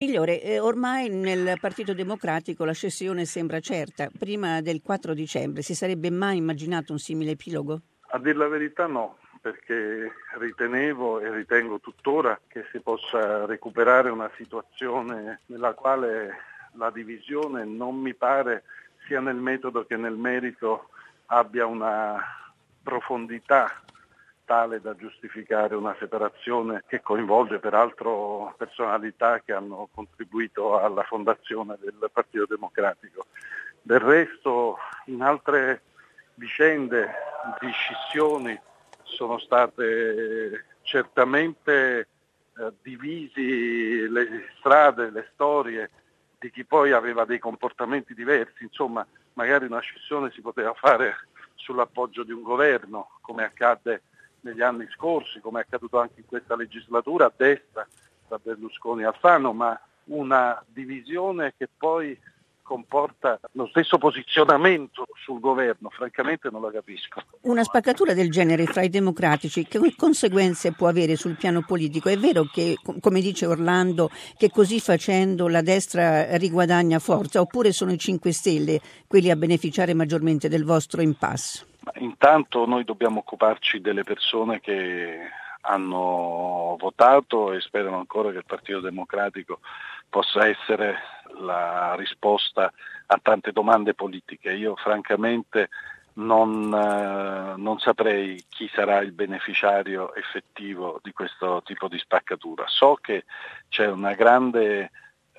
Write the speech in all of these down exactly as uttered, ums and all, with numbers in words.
Migliore, eh, ormai nel Partito Democratico la scissione sembra certa. Prima del quattro dicembre si sarebbe mai immaginato un simile epilogo? A dir la verità no, perché ritenevo e ritengo tuttora che si possa recuperare una situazione nella quale la divisione non mi pare sia nel metodo che nel merito abbia una profondità tale da giustificare una separazione che coinvolge peraltro personalità che hanno contribuito alla fondazione del Partito Democratico. Del resto, in altre vicende di scissioni sono state certamente eh, divisi le strade, le storie di chi poi aveva dei comportamenti diversi. Insomma, magari una scissione si poteva fare sull'appoggio di un governo, come accadde negli anni scorsi, come è accaduto anche in questa legislatura, a destra, da Berlusconi a Alfano, ma una divisione che poi comporta lo stesso posizionamento sul governo, francamente non la capisco. Una spaccatura del genere fra i democratici, che conseguenze può avere sul piano politico? È vero che, come dice Orlando, che così facendo la destra riguadagna forza, oppure sono i cinque Stelle quelli a beneficiare maggiormente del vostro impasse? Ma intanto noi dobbiamo occuparci delle persone che hanno votato e sperano ancora che il Partito Democratico possa essere la risposta a tante domande politiche. Io francamente non, eh, non saprei chi sarà il beneficiario effettivo di questo tipo di spaccatura. So che c'è una grande,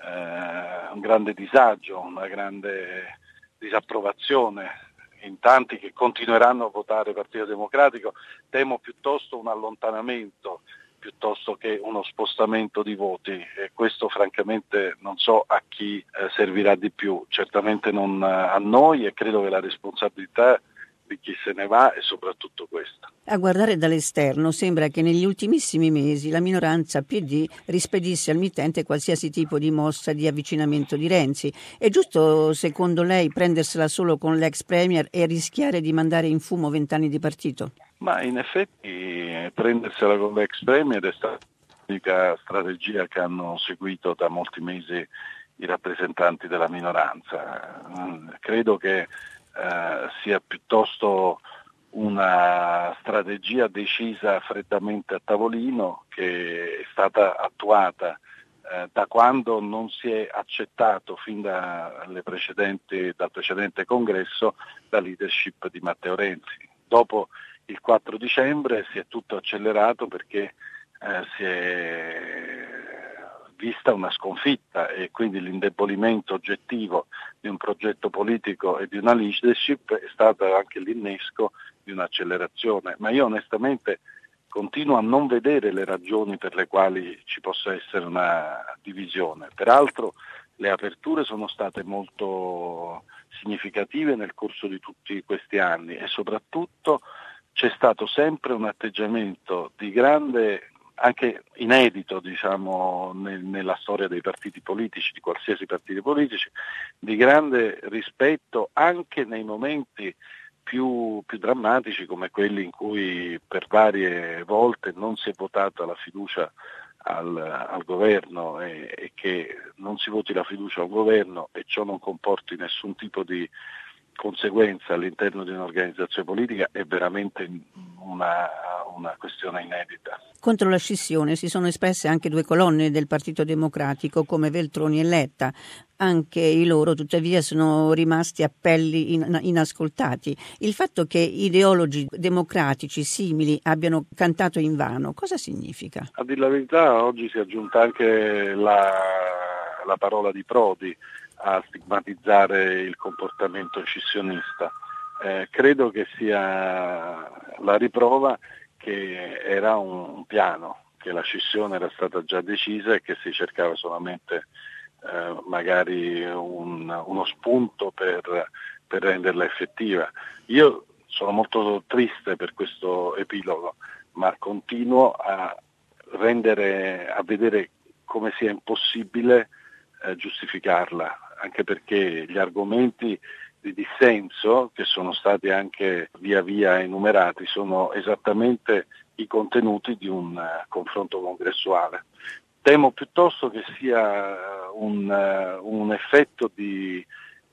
eh, un grande disagio, una grande disapprovazione in tanti che continueranno a votare Partito Democratico. Temo piuttosto un allontanamento piuttosto che uno spostamento di voti, e questo francamente non so a chi eh, servirà di più, certamente non a noi, e credo che la responsabilità di chi se ne va è soprattutto questa. A guardare dall'esterno sembra che negli ultimissimi mesi la minoranza P D rispedisse al mittente qualsiasi tipo di mossa di avvicinamento di Renzi. È giusto, secondo lei, prendersela solo con l'ex premier e rischiare di mandare in fumo vent'anni di partito? Ma in effetti prendersela con l'ex premier è stata l'unica strategia che hanno seguito da molti mesi i rappresentanti della minoranza. Credo che eh, sia piuttosto una strategia decisa freddamente a tavolino, che è stata attuata eh, da quando non si è accettato fin dalle precedenti, dal precedente congresso la leadership di Matteo Renzi. Dopo il quattro dicembre si è tutto accelerato perché eh, si è vista una sconfitta, e quindi l'indebolimento oggettivo di un progetto politico e di una leadership è stato anche l'innesco di un'accelerazione. Ma io onestamente continuo a non vedere le ragioni per le quali ci possa essere una divisione. Peraltro le aperture sono state molto significative nel corso di tutti questi anni, e soprattutto c'è stato sempre un atteggiamento di grande, anche inedito diciamo nel, nella storia dei partiti politici, di qualsiasi partiti politici, di grande rispetto anche nei momenti più, più drammatici, come quelli in cui per varie volte non si è votata la fiducia al, al governo, e, e che non si voti la fiducia a un governo e ciò non comporti nessun tipo di conseguenza all'interno di un'organizzazione politica è veramente una, una questione inedita. Contro la scissione si sono espresse anche due colonne del Partito Democratico come Veltroni e Letta. Anche i loro tuttavia sono rimasti appelli in, inascoltati. Il fatto che ideologi democratici simili abbiano cantato invano, cosa significa? A dir la verità oggi si è aggiunta anche la, la parola di Prodi a stigmatizzare il comportamento scissionista. Eh, credo che sia la riprova che era un, un piano, che la scissione era stata già decisa e che si cercava solamente eh, magari un, uno spunto per, per renderla effettiva. Io sono molto triste per questo epilogo, ma continuo a rendere, a vedere come sia impossibile eh, giustificarla, anche perché gli argomenti di dissenso, che sono stati anche via via enumerati, sono esattamente i contenuti di un uh, confronto congressuale. Temo piuttosto che sia un, un effetto di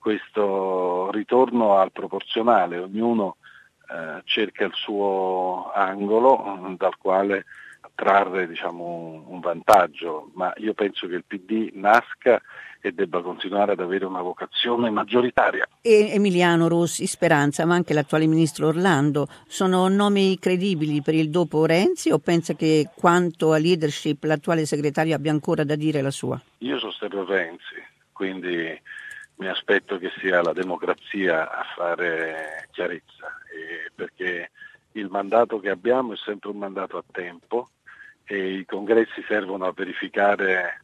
questo ritorno al proporzionale, ognuno eh, cerca il suo angolo dal quale trarre diciamo, un, un vantaggio, ma io penso che il P D nasca e debba continuare ad avere una vocazione maggioritaria. E Emiliano Rossi, Speranza, ma anche l'attuale ministro Orlando, sono nomi credibili per il dopo Renzi o pensa che quanto a leadership l'attuale segretario abbia ancora da dire la sua? Io sostengo Renzi, quindi mi aspetto che sia la democrazia a fare chiarezza, eh, perché il mandato che abbiamo è sempre un mandato a tempo e i congressi servono a verificare,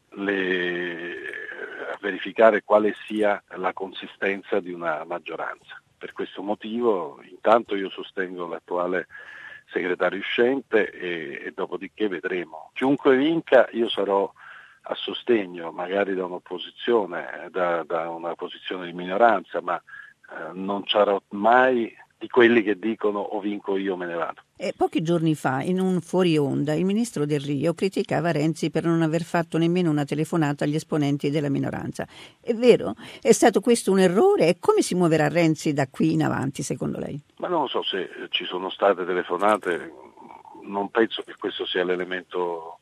le, a verificare quale sia la consistenza di una maggioranza. Per questo motivo intanto io sostengo l'attuale segretario uscente e, e dopodiché vedremo. Chiunque vinca io sarò a sostegno magari da un'opposizione, da, da una posizione di minoranza, ma eh, non sarò mai di quelli che dicono o vinco io o me ne vado. E pochi giorni fa, in un fuori onda, il ministro Del Rio criticava Renzi per non aver fatto nemmeno una telefonata agli esponenti della minoranza. È vero? È stato questo un errore? E come si muoverà Renzi da qui in avanti, secondo lei? Ma non so se ci sono state telefonate, non penso che questo sia l'elemento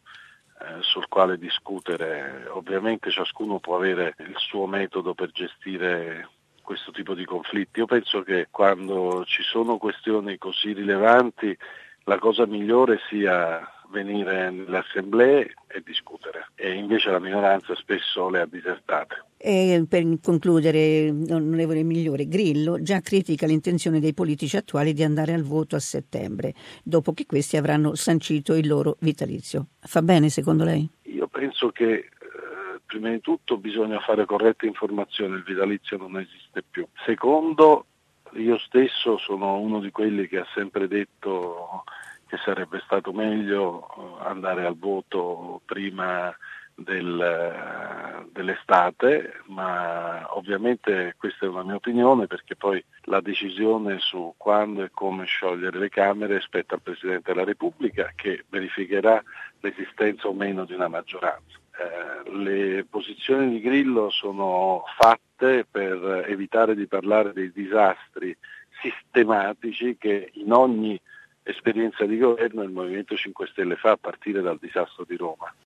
sul quale discutere. Ovviamente ciascuno può avere il suo metodo per gestire questo tipo di conflitti. Io penso che quando ci sono questioni così rilevanti la cosa migliore sia venire nelle assemblee e discutere, e invece la minoranza spesso le ha disertate. E per concludere, onorevole Migliore, Grillo già critica l'intenzione dei politici attuali di andare al voto a settembre, dopo che questi avranno sancito il loro vitalizio. Fa bene secondo lei? Io penso che eh, prima di tutto bisogna fare corretta informazione, il vitalizio non esiste più. Secondo, io stesso sono uno di quelli che ha sempre detto che sarebbe stato meglio andare al voto prima del, dell'estate, ma ovviamente questa è una mia opinione, perché poi la decisione su quando e come sciogliere le Camere spetta al Presidente della Repubblica, che verificherà l'esistenza o meno di una maggioranza. Eh, le posizioni di Grillo sono fatte per evitare di parlare dei disastri sistematici che in ogni esperienza di governo il Movimento cinque Stelle fa, a partire dal disastro di Roma.